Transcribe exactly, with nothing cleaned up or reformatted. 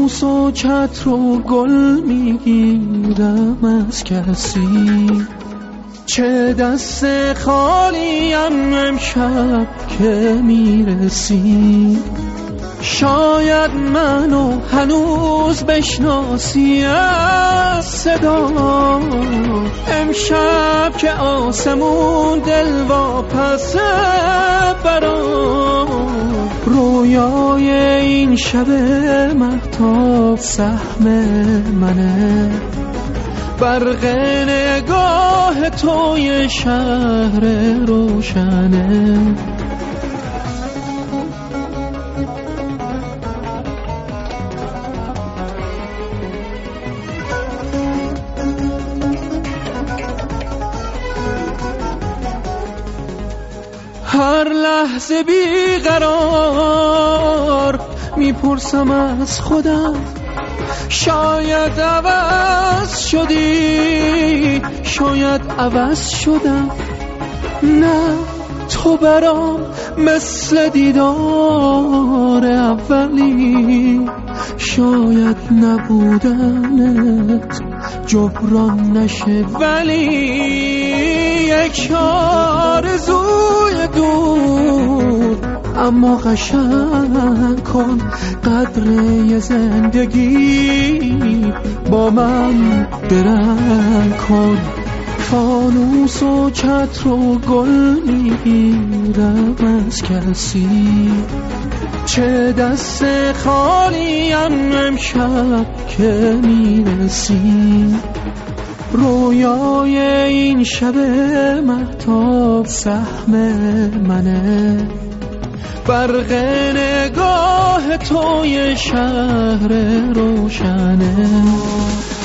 فانوس و چتر و گل میگیرم از کسی، چه دست خالیم امشب که میرسی. شاید منو هنوز بشناسی از صدا، امشب که آسمون دلواپسه برام. رویای این شب مهتاب سهم منه، برق نگاه توی شهر روشنه. هر لحظه بیقرار میپرسم از خودم، شاید عوض شدی، شاید عوض شدم. نه تو برام مثل دیدار اولی، شاید نبودنت جبران نشه، ولی یک آرزوی دور اما قشنگ کن قدر یه زندگی، با من درنگ کن. فانوس و چتر و گل میگیرم از کسی، چه دست خالیم امشب که میرسی. رویای این شب مهتاب سهم منه، برق نگاه توی شهر روشنه.